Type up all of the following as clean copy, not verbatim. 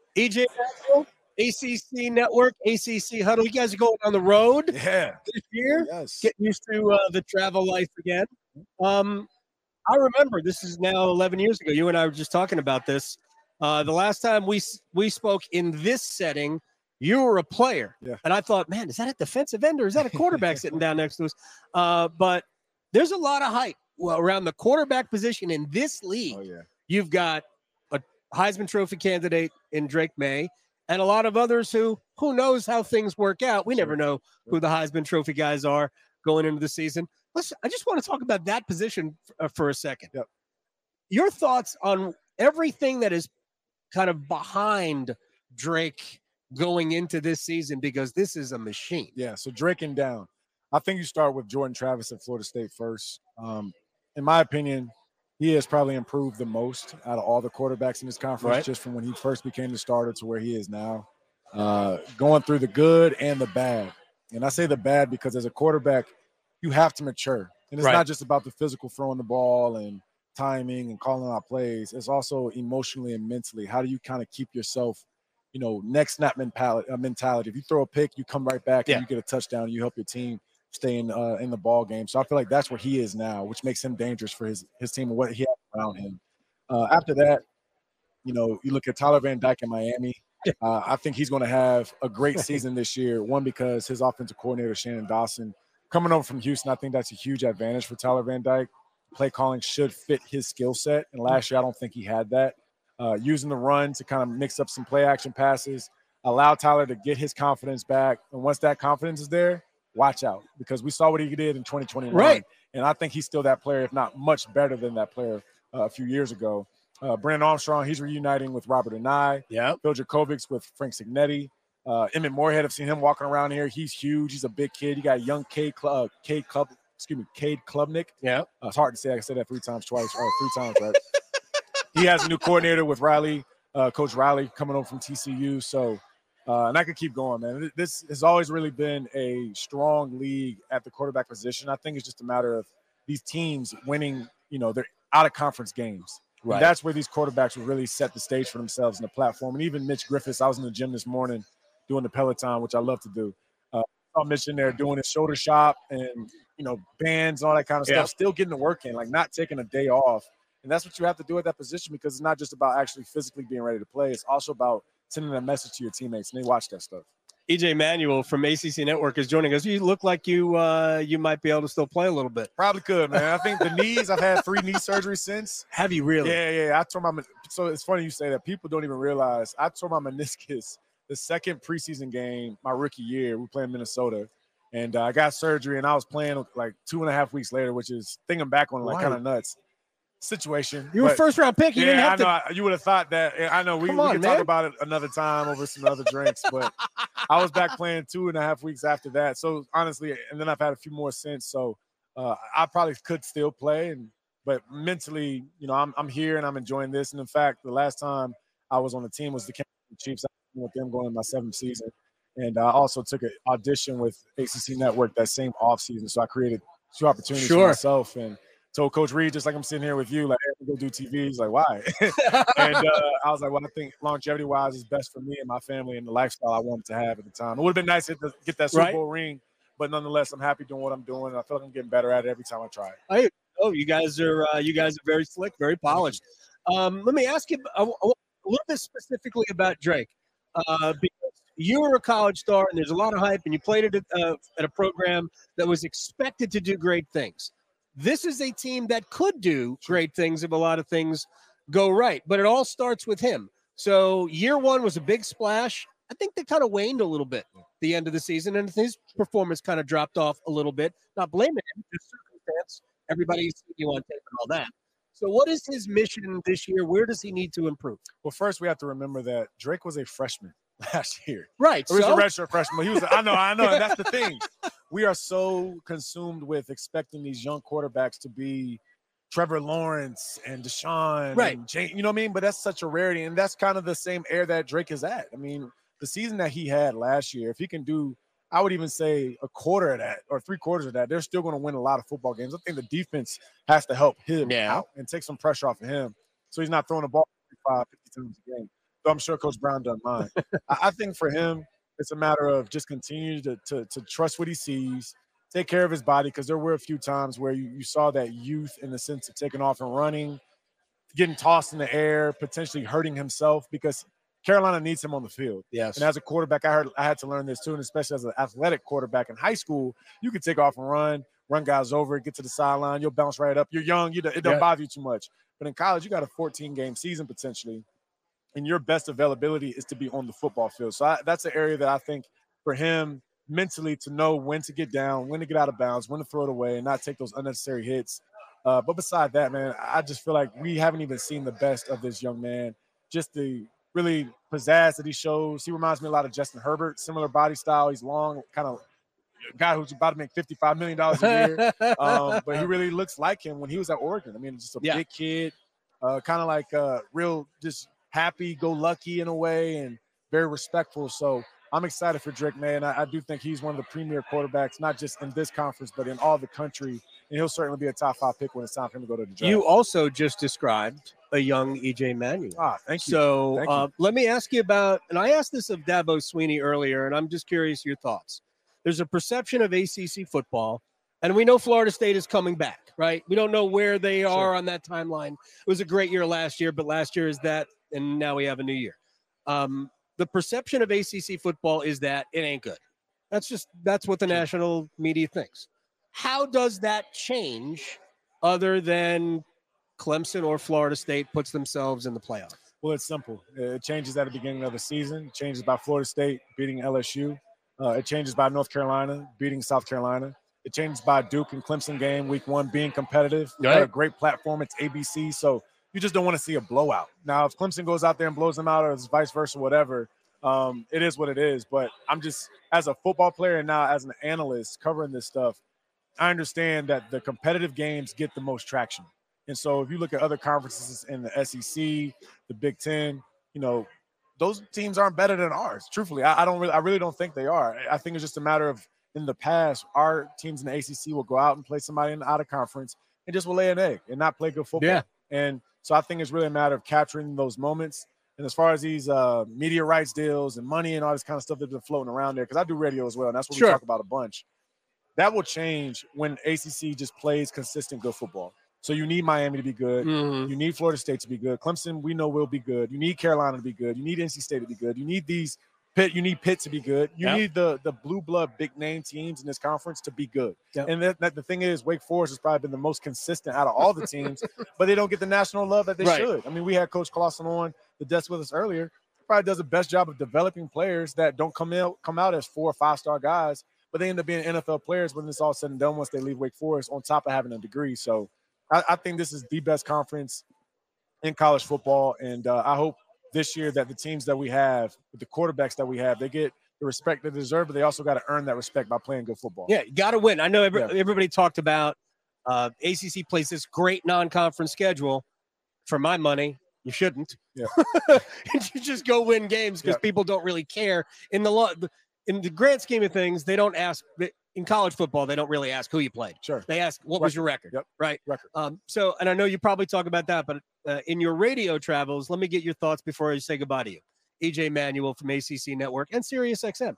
EJ Maxwell, ACC Network, ACC Huddle. You guys are going on the road this year. Yes. Getting used to the travel life again. I remember this is now 11 years ago. You and I were just talking about this. The last time we spoke in this setting, you were a player. Yeah. And I thought, man, is that a defensive end or is that a quarterback sitting down next to us? But there's a lot of hype around the quarterback position in this league. Oh, yeah. You've got a Heisman Trophy candidate in Drake May and a lot of others who knows how things work out. We never know who the Heisman Trophy guys are going into the season. Listen, I just want to talk about that position for a second. Yep. Your thoughts on everything that is kind of behind Drake going into this season, because this is a machine. Yeah, so Drake and down. I think you start with Jordan Travis at Florida State first. In my opinion, he has probably improved the most out of all the quarterbacks in this conference, just from when he first became the starter to where he is now. Going through the good and the bad. And I say the bad because as a quarterback, you have to mature. And it's not just about the physical throwing the ball and timing and calling out plays. It's also emotionally and mentally. How do you kind of keep yourself, next snap mentality? If you throw a pick, you come right back and you get a touchdown and you help your team stay in the ball game. So I feel like that's where he is now, which makes him dangerous for his team and what he has around him. After that, you look at Tyler Van Dyke in Miami. I think he's going to have a great season this year. One, because his offensive coordinator, Shannon Dawson, coming over from Houston, I think that's a huge advantage for Tyler Van Dyke. Play calling should fit his skill set. And last year, I don't think he had that. Using the run to kind of mix up some play action passes, allow Tyler to get his confidence back. And once that confidence is there, watch out, because we saw what he did in 2021. Right. And I think he's still that player, if not much better than that player a few years ago. Brandon Armstrong, he's reuniting with Robert Anae. Yeah. Phil Jurkovec with Frank Signetti. Emmett Morehead, I've seen him walking around here. He's huge. He's a big kid. You got young Cade Klubnik. Yeah. It's hard to say. I said that three times, right? He has a new coordinator with Riley, Coach Riley, coming over from TCU. So, and I could keep going, man. This has always really been a strong league at the quarterback position. I think it's just a matter of these teams winning, their out-of-conference games. Right. And that's where these quarterbacks will really set the stage for themselves in the platform. And even Mitch Griffiths, I was in the gym this morning doing the Peloton, which I love to do. I saw Mitch in there doing his shoulder shop and, bands and all that kind of stuff, still getting the work in, like not taking a day off. And that's what you have to do at that position, because it's not just about actually physically being ready to play. It's also about sending a message to your teammates, and they watch that stuff. EJ Manuel from ACC Network is joining us. You look like you might be able to still play a little bit. Probably could, man. I think the knees, I've had 3 knee surgeries since. Have you really? Yeah. So it's funny you say that. People don't even realize I tore my meniscus the second preseason game my rookie year. We played in Minnesota. And I got surgery, and I was playing like 2.5 weeks later, which is thinking back on like kind of nuts situation. You were first-round pick. You didn't have to. You would have thought that. I know we can talk about it another time over some other drinks, but I was back playing 2.5 weeks after that. So honestly, and then I've had a few more since. So I probably could still play, but mentally, I'm here and I'm enjoying this. And in fact, the last time I was on the team was the Kansas City Chiefs. I was with them going in my 7th season. And I also took an audition with ACC Network that same offseason. So I created 2 opportunities for myself and told Coach Reed, just like I'm sitting here with you, like, hey, go do TV. He's like, why? And I was like, well, I think longevity-wise is best for me and my family and the lifestyle I wanted to have at the time. It would have been nice to get that Super Bowl ring, but nonetheless, I'm happy doing what I'm doing. I feel like I'm getting better at it every time I try it. You guys are very slick, very polished. Let me ask you a little bit specifically about Drake. Because you were a college star, and there's a lot of hype, and you played at a program that was expected to do great things. This is a team that could do great things if a lot of things go right, but it all starts with him. So year 1 was a big splash. I think they kind of waned a little bit at the end of the season, and his performance kind of dropped off a little bit. Not blaming him, just circumstance. Everybody's seen you on tape and all that. So what is his mission this year? Where does he need to improve? Well, first we have to remember that Drake was a freshman last year. Right. He was a redshirt freshman. He was. I know. And that's the thing. We are so consumed with expecting these young quarterbacks to be Trevor Lawrence and Deshaun. Right. And Jay, you know what I mean? But that's such a rarity. And that's kind of the same air that Drake is at. I mean, the season that he had last year, if he can do, I would even say a quarter of that or 3/4 of that, they're still going to win a lot of football games. I think the defense has to help him out and take some pressure off of him so he's not throwing the ball 55, 50 times a game. So I'm sure Coach Brown doesn't mind. I think for him, it's a matter of just continuing to trust what he sees, take care of his body, because there were a few times where you saw that youth in the sense of taking off and running, getting tossed in the air, potentially hurting himself because Carolina needs him on the field. Yes. And as a quarterback, I had to learn this too, and especially as an athletic quarterback in high school, you could take off and run guys over, get to the sideline, you'll bounce right up. You're young, it don't bother you too much. But in college, you got a 14-game season potentially, and your best availability is to be on the football field. So that's an area that I think for him mentally to know when to get down, when to get out of bounds, when to throw it away, and not take those unnecessary hits. But beside that, man, I just feel like we haven't even seen the best of this young man. Just the really pizzazz that he shows. He reminds me a lot of Justin Herbert, similar body style. He's long, kind of guy who's about to make $55 million a year. But he really looks like him when he was at Oregon. I mean, just a big kid, kind of like real just happy-go-lucky in a way and very respectful. So I'm excited for Drake, man. I do think he's one of the premier quarterbacks, not just in this conference, but in all the country. And he'll certainly be a top 5 pick when it's time for him to go to the draft. You also just described a young E.J. Manuel. Thank you. So let me ask you about, and I asked this of Dabo Swinney earlier, and I'm just curious your thoughts. There's a perception of ACC football, and we know Florida State is coming back, right? We don't know where they are on that timeline. It was a great year last year, but last year is that, and now we have a new year. The perception of ACC football is that it ain't good. That's what the national media thinks. How does that change other than Clemson or Florida State puts themselves in the playoff? Well, it's simple. It changes at the beginning of the season. It changes by Florida State beating LSU. It changes by North Carolina beating South Carolina. It changes by Duke and Clemson game week 1 being competitive. Right. Got a great platform. It's ABC. So you just don't want to see a blowout. Now, if Clemson goes out there and blows them out or it's vice versa, whatever, it is what it is. But I'm just, as a football player and now as an analyst covering this stuff, I understand that the competitive games get the most traction. And so if you look at other conferences in the SEC, the Big Ten, those teams aren't better than ours. Truthfully, I really don't think they are. I think it's just a matter of, in the past, our teams in the ACC will go out and play somebody in the out of conference and just will lay an egg and not play good football. Yeah. And so I think it's really a matter of capturing those moments. And as far as these media rights deals and money and all this kind of stuff that's been floating around there, because I do radio as well, and that's what we talk about a bunch, that will change when ACC just plays consistent good football. So you need Miami to be good. Mm-hmm. You need Florida State to be good. Clemson, we know will be good. You need Carolina to be good. You need NC State to be good. You need Pitt. You need Pitt to be good. You need the blue blood big name teams in this conference to be good. Yep. And the thing is, Wake Forest has probably been the most consistent out of all the teams, but they don't get the national love that they should. I mean, we had Coach Clausen on the desk with us earlier. He probably does the best job of developing players that don't come out as 4- or 5-star guys, but they end up being NFL players when it's all said and done once they leave Wake Forest on top of having a degree. So I think this is the best conference in college football, and I hope this year that the teams that we have, with the quarterbacks that we have, they get the respect they deserve, but they also got to earn that respect by playing good football. Yeah, you got to win. I know everybody talked about ACC plays this great non-conference schedule. For my money, you shouldn't. Yeah. You just go win games because people don't really care. In the grand scheme of things, they don't ask – in college football, they don't really ask who you played. Sure. They ask, what was your record? Yep. Right? Record. And I know you probably talk about that, but in your radio travels, let me get your thoughts before I say goodbye to you. E.J. Manuel from ACC Network and Sirius XM.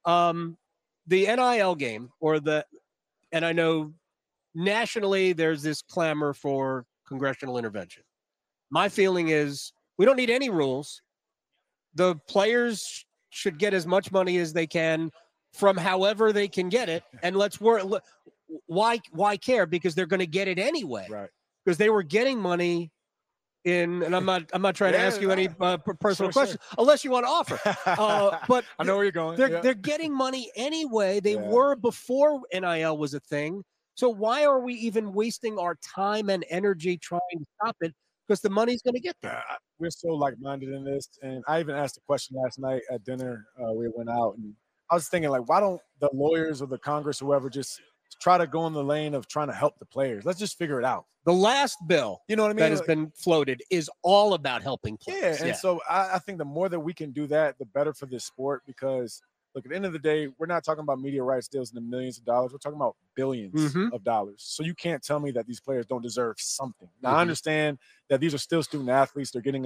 The NIL game and I know nationally there's this clamor for congressional intervention. My feeling is we don't need any rules. The players should get as much money as they can from however they can get it, and let's work. Why care? Because they're going to get it anyway. Right. Because they were getting money in, and I'm not trying to ask you any personal questions unless you want to offer. But I know where you're going. They're getting money anyway. They were before NIL was a thing. So why are we even wasting our time and energy trying to stop it? Because the money's going to get there. We're so like-minded in this, and I even asked a question last night at dinner. We went out, and I was thinking, like, why don't the lawyers or the Congress, whoever, just try to go in the lane of trying to help the players? Let's just figure it out. The last bill, you know what I mean, that has been floated is all about helping players. Yeah, and so I think the more that we can do that, the better for this sport, because look, at the end of the day, we're not talking about media rights deals in the millions of dollars. We're talking about billions of dollars. So you can't tell me that these players don't deserve something. Now, I understand that these are still student athletes. They're getting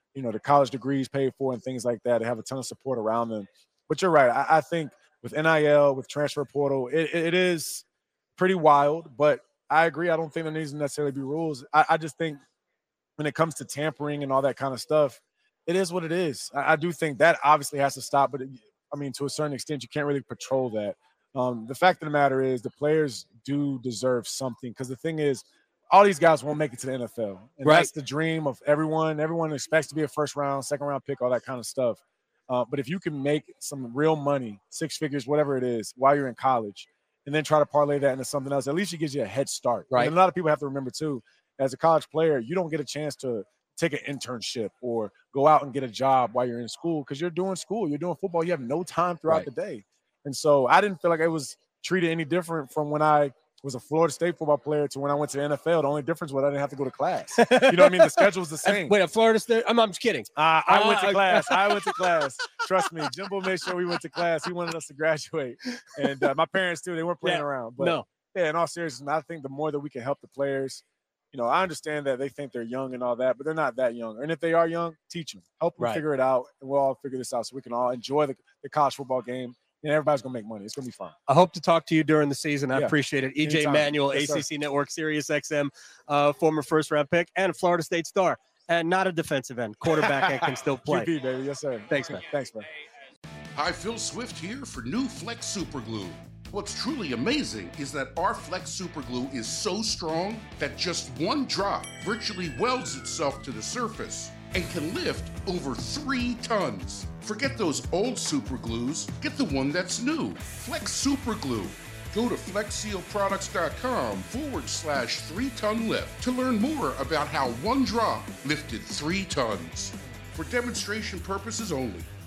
the college degrees paid for and things like that. They have a ton of support around them. But you're right. I think with NIL, with transfer portal, it is pretty wild. But I agree. I don't think there needs to necessarily be rules. I just think when it comes to tampering and all that kind of stuff, it is what it is. I do think that obviously has to stop. But, to a certain extent, you can't really control that. The fact of the matter is the players do deserve something, because the thing is, all these guys won't make it to the NFL. And that's the dream of everyone. Everyone expects to be a first round, second round pick, all that kind of stuff. But if you can make some real money, 6 figures, whatever it is, while you're in college, and then try to parlay that into something else, at least it gives you a head start. Right. And a lot of people have to remember, too, as a college player, you don't get a chance to take an internship or go out and get a job while you're in school, because you're doing school. You're doing football. You have no time throughout the day. And so I didn't feel like it was treated any different from when I was a Florida State football player to when I went to the NFL. The only difference was I didn't have to go to class. You know what I mean? The schedule was the same. Wait, at Florida State? I'm just kidding. I went to class. I went to class. Trust me. Jimbo made sure we went to class. He wanted us to graduate. And my parents, too, they weren't playing around. But, in all seriousness, I think the more that we can help the players, I understand that they think they're young and all that, but they're not that young. And if they are young, teach them. Help them figure it out, and we'll all figure this out so we can all enjoy the college football game. And everybody's going to make money. It's going to be fun. I hope to talk to you during the season. I appreciate it. EJ Manuel, yes, ACC sir. Network, Sirius XM, former first-round pick, and a Florida State star, and not a defensive end, quarterback, and can still play. QB, baby. Yes, sir. Thanks, man. Thanks, man. Hi, Phil Swift here for new Flex Super Glue. What's truly amazing is that our Flex Super Glue is so strong that just one drop virtually welds itself to the surface and can lift over 3 tons. Forget those old super glues. Get the one that's new. Flex Super Glue. Go to flexsealproducts.com/3-ton lift to learn more about how one drop lifted 3 tons. For demonstration purposes only.